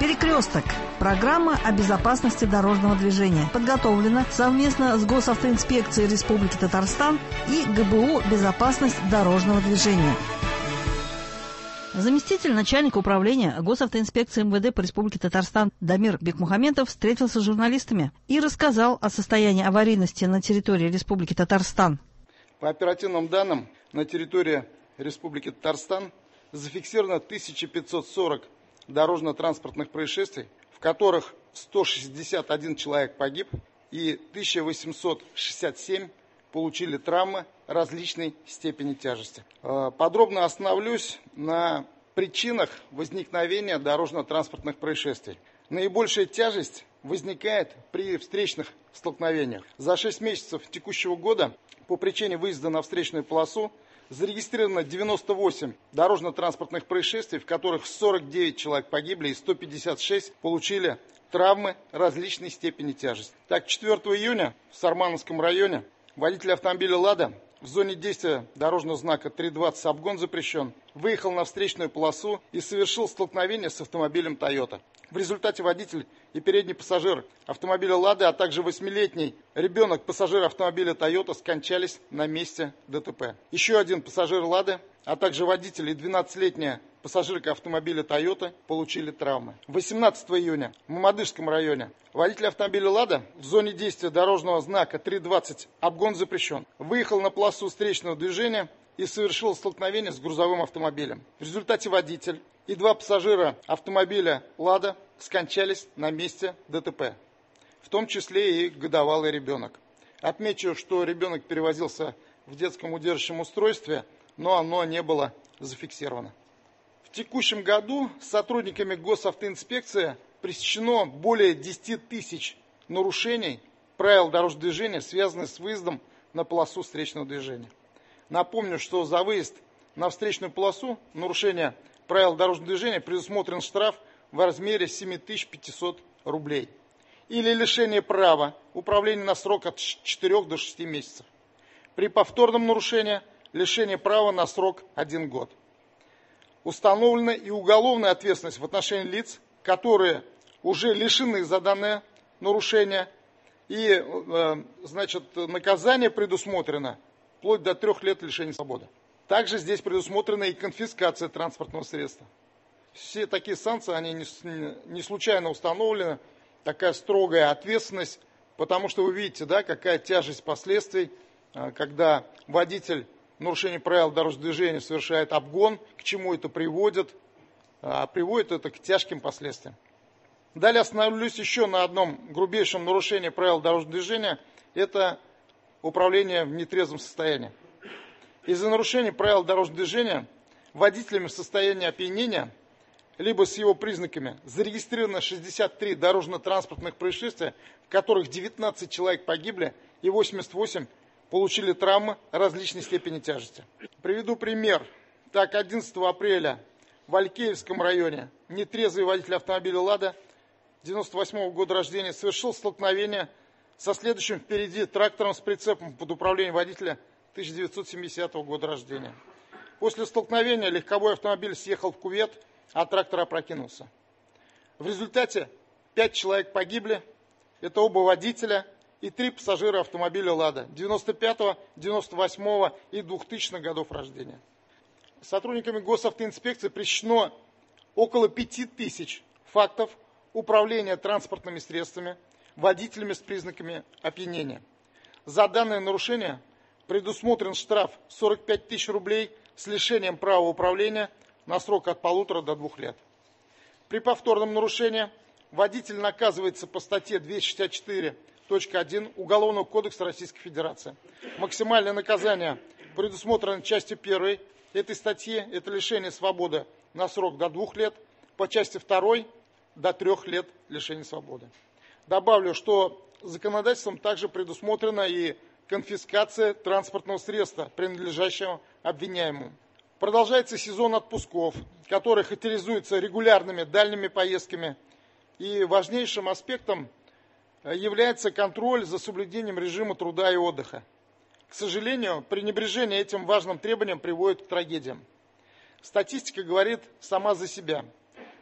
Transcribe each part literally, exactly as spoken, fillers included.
Перекресток. Программа о безопасности дорожного движения. Подготовлена совместно с Госавтоинспекцией Республики Татарстан и ГБУ «Безопасность дорожного движения». Заместитель начальника управления Госавтоинспекции МВД по Республике Татарстан Дамир Бекмухаметов встретился с журналистами и рассказал о состоянии аварийности на территории Республики Татарстан. По оперативным данным, на территории Республики Татарстан зафиксировано тысяча пятьсот сорок дорожно-транспортных происшествий, в которых сто шестьдесят один человек погиб и тысяча восемьсот шестьдесят семь получили травмы различной степени тяжести. Подробно остановлюсь на причинах возникновения дорожно-транспортных происшествий. Наибольшая тяжесть возникает при встречных столкновениях. За шесть месяцев текущего года по причине выезда на встречную полосу зарегистрировано девяносто восемь дорожно-транспортных происшествий, в которых сорок девять человек погибли и сто пятьдесят шесть получили травмы различной степени тяжести. Так, четвёртого июня в Сармановском районе водитель автомобиля «Лада» в зоне действия дорожного знака три двадцать «Обгон запрещен» выехал на встречную полосу и совершил столкновение с автомобилем «Тойота». В результате водитель и передний пассажир автомобиля «Лады», а также восьмилетний ребенок пассажира автомобиля «Тойота» скончались на месте ДТП. Еще один пассажир «Лады», а также водитель и двенадцатилетняя пассажирка автомобиля «Тойота» получили травмы. восемнадцатого июня в Мамадышском районе водитель автомобиля «Лада» в зоне действия дорожного знака три двадцать «Обгон запрещен» выехал на полосу встречного движения и совершил столкновение с грузовым автомобилем. В результате водитель и два пассажира автомобиля «Лада» скончались на месте ДТП, в том числе и годовалый ребенок. Отмечу, что ребенок перевозился в детском удерживающем устройстве, но оно не было зафиксировано. В текущем году сотрудниками Госавтоинспекции пресечено более десяти тысяч нарушений правил дорожного движения, связанных с выездом на полосу встречного движения. Напомню, что за выезд на встречную полосу, нарушение правил дорожного движения, предусмотрен штраф в размере семь тысяч пятьсот рублей. Или лишение права управления на срок от четырёх до шести месяцев. При повторном нарушении лишение права на срок один год. Установлена и уголовная ответственность в отношении лиц, которые уже лишены за данное нарушение. И значит, наказание предусмотрено вплоть до трех лет лишения свободы. Также здесь предусмотрена и конфискация транспортного средства. Все такие санкции, они не случайно установлены, такая строгая ответственность, потому что вы видите, да, какая тяжесть последствий, когда водитель в нарушении правил дорожного движения совершает обгон, к чему это приводит, а приводит это к тяжким последствиям. Далее остановлюсь еще на одном грубейшем нарушении правил дорожного движения, это управление в нетрезвом состоянии. Из-за нарушения правил дорожного движения водителями в состоянии опьянения, либо с его признаками, зарегистрировано шестьдесят три дорожно-транспортных происшествия, в которых девятнадцать человек погибли и восемьдесят восемь получили травмы различной степени тяжести. Приведу пример. Так, одиннадцатого апреля в Алькеевском районе нетрезвый водитель автомобиля «Лада» девяносто восьмого года рождения совершил столкновение со следующим впереди трактором с прицепом под управлением водителя тысяча девятьсот семидесятого года рождения. После столкновения легковой автомобиль съехал в кювет, а трактор опрокинулся. В результате пять человек погибли, это оба водителя и три пассажира автомобиля «Лада» девяносто пятого, девяносто восьмого и двухтысячных годов рождения. Сотрудниками Госавтоинспекции пресечено около пяти тысяч фактов управления транспортными средствами водителями с признаками опьянения. За данное нарушение предусмотрен штраф сорок пять тысяч рублей с лишением права управления на срок от полутора до двух лет. При повторном нарушении водитель наказывается по статье двести шестьдесят четыре точка один Уголовного кодекса Российской Федерации. Максимальное наказание предусмотрено частью первой этой статьи, это лишение свободы на срок до двух лет, по части второй до трех лет лишения свободы. Добавлю, что законодательством также предусмотрена и конфискация транспортного средства, принадлежащего обвиняемому. Продолжается сезон отпусков, который характеризуется регулярными дальними поездками. И важнейшим аспектом является контроль за соблюдением режима труда и отдыха. К сожалению, пренебрежение этим важным требованием приводит к трагедиям. Статистика говорит сама за себя.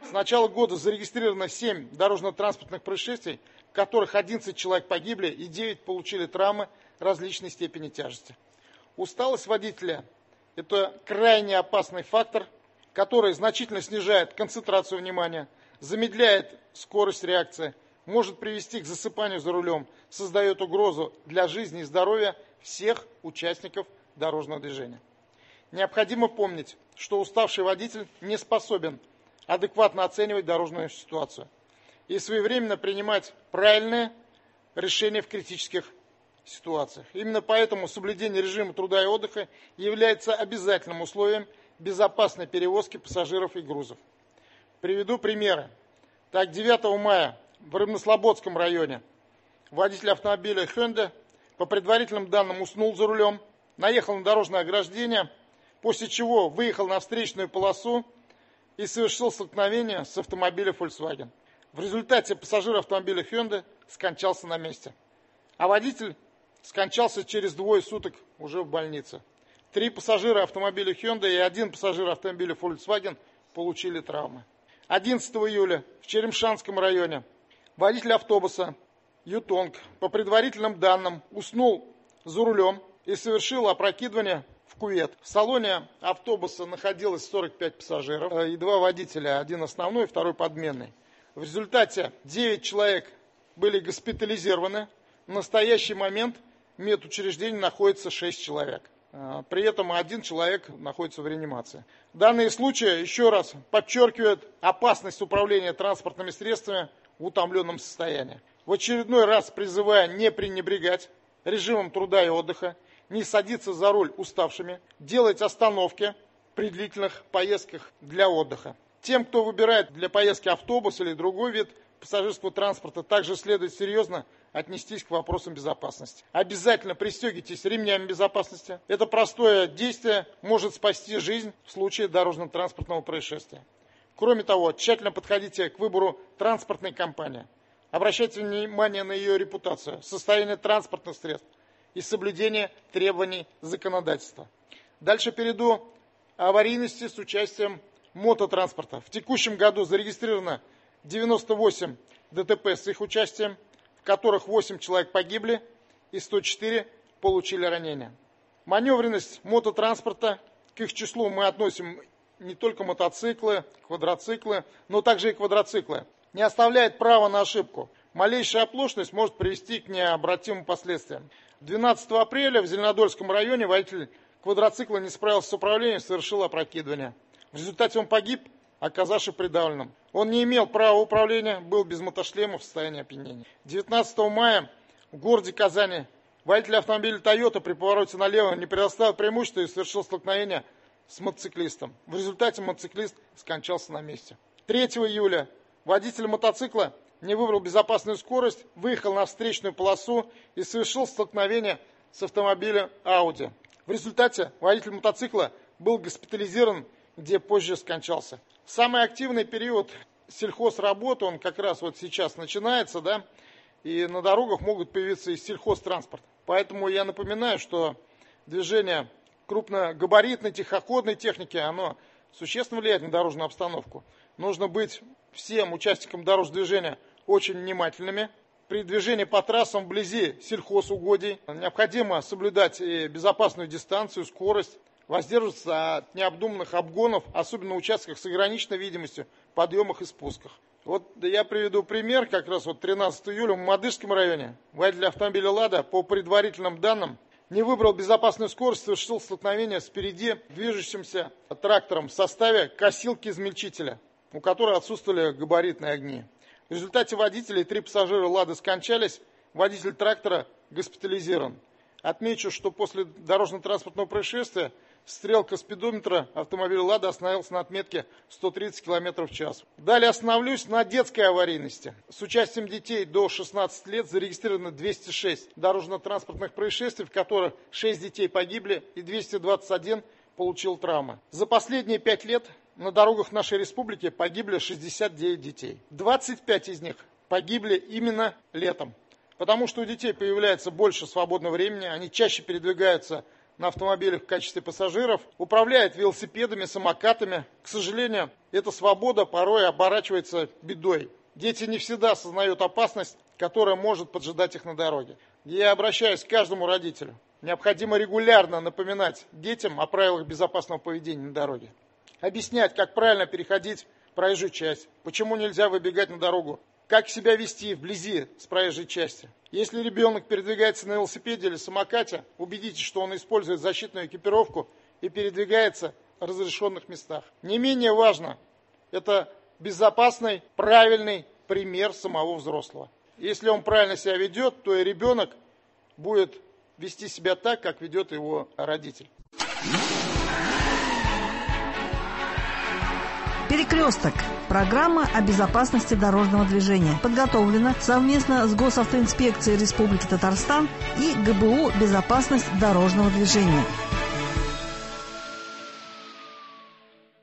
С начала года зарегистрировано семь дорожно-транспортных происшествий, в которых одиннадцать человек погибли и девять получили травмы различной степени тяжести. Усталость водителя – это крайне опасный фактор, который значительно снижает концентрацию внимания, замедляет скорость реакции, может привести к засыпанию за рулем, создает угрозу для жизни и здоровья всех участников дорожного движения. Необходимо помнить, что уставший водитель не способен адекватно оценивать дорожную ситуацию и своевременно принимать правильные решения в критических ситуациях. Именно поэтому соблюдение режима труда и отдыха является обязательным условием безопасной перевозки пассажиров и грузов. Приведу примеры. Так, девятого мая в Рыбнослободском районе водитель автомобиля Hyundai по предварительным данным уснул за рулем, наехал на дорожное ограждение, после чего выехал на встречную полосу и совершил столкновение с автомобилем Volkswagen. В результате пассажир автомобиля Hyundai скончался на месте, а водитель скончался через двое суток уже в больнице. Три пассажира автомобиля Hyundai и один пассажир автомобиля Volkswagen получили травмы. одиннадцатого июля в Черемшанском районе водитель автобуса Ютонг по предварительным данным уснул за рулем и совершил опрокидывание в кювет. В салоне автобуса находилось сорок пять пассажиров и два водителя, один основной, второй подменный. В результате девять человек были госпитализированы. В настоящий момент в медучреждении находится шесть человек. При этом один человек находится в реанимации. Данные случаи еще раз подчеркивают опасность управления транспортными средствами в утомленном состоянии. В очередной раз призывая не пренебрегать режимом труда и отдыха, не садиться за руль уставшими, делать остановки при длительных поездках для отдыха. Тем, кто выбирает для поездки автобус или другой вид пассажирского транспорта, также следует серьезно отнестись к вопросам безопасности. Обязательно пристегивайтесь ремнями безопасности. Это простое действие может спасти жизнь в случае дорожно-транспортного происшествия. Кроме того, тщательно подходите к выбору транспортной компании. Обращайте внимание на ее репутацию, состояние транспортных средств и соблюдение требований законодательства. Дальше перейду к аварийности с участием мототранспорта. В текущем году зарегистрировано девяносто восемь ДТП с их участием, в которых восемь человек погибли и сто четыре получили ранения. Маневренность мототранспорта, к их числу мы относим не только мотоциклы, квадроциклы, но также и квадроциклы, не оставляет права на ошибку. Малейшая оплошность может привести к необратимым последствиям. двенадцатого апреля в Зеленодольском районе водитель квадроцикла не справился с управлением и совершил опрокидывание. В результате он погиб, оказавшись придавленным. Он не имел права управления, был без мотошлема в состоянии опьянения. девятнадцатого мая в городе Казани водитель автомобиля Toyota при повороте налево не предоставил преимущество и совершил столкновение с мотоциклистом. В результате мотоциклист скончался на месте. третьего июля водитель мотоцикла не выбрал безопасную скорость, выехал на встречную полосу и совершил столкновение с автомобилем Audi. В результате водитель мотоцикла был госпитализирован, где позже скончался. Самый активный период сельхозработы, он как раз вот сейчас начинается, да, и на дорогах могут появиться и сельхозтранспорт. Поэтому я напоминаю, что движение крупногабаритной тихоходной техники, оно существенно влияет на дорожную обстановку. Нужно быть всем участникам дорожного движения очень внимательными. При движении по трассам вблизи сельхозугодий необходимо соблюдать и безопасную дистанцию, скорость, воздерживаться от необдуманных обгонов, особенно на участках с ограниченной видимостью, подъемах и спусках. Вот я приведу пример, как раз вот тринадцатого июля в Мамадышском районе водитель автомобиля «Лада» по предварительным данным не выбрал безопасную скорость, совершил столкновение с впереди движущимся трактором в составе косилки-измельчителя, у которой отсутствовали габаритные огни. В результате водителя и три пассажира «Лады» скончались, водитель трактора госпитализирован. Отмечу, что после дорожно-транспортного происшествия стрелка спидометра автомобиля «Лада» остановилась на отметке сто тридцать километров в час. Далее остановлюсь на детской аварийности. С участием детей до шестнадцати лет зарегистрировано двести шесть дорожно-транспортных происшествий, в которых шесть детей погибли и двести двадцать один получил травмы. За последние пять лет на дорогах нашей республики погибли шестьдесят девять детей. двадцать пять из них погибли именно летом, потому что у детей появляется больше свободного времени, они чаще передвигаются на автомобилях в качестве пассажиров, управляет велосипедами, самокатами. К сожалению, эта свобода порой оборачивается бедой. Дети не всегда осознают опасность, которая может поджидать их на дороге. Я обращаюсь к каждому родителю. Необходимо регулярно напоминать детям о правилах безопасного поведения на дороге. Объяснять, как правильно переходить проезжую часть, почему нельзя выбегать на дорогу, как себя вести вблизи с проезжей части. Если ребенок передвигается на велосипеде или самокате, убедитесь, что он использует защитную экипировку и передвигается в разрешенных местах. Не менее важно, это безопасный, правильный пример самого взрослого. Если он правильно себя ведет, то и ребенок будет вести себя так, как ведет его родитель. «Перекресток» – программа о безопасности дорожного движения. Подготовлена совместно с Госавтоинспекцией Республики Татарстан и ГБУ «Безопасность дорожного движения».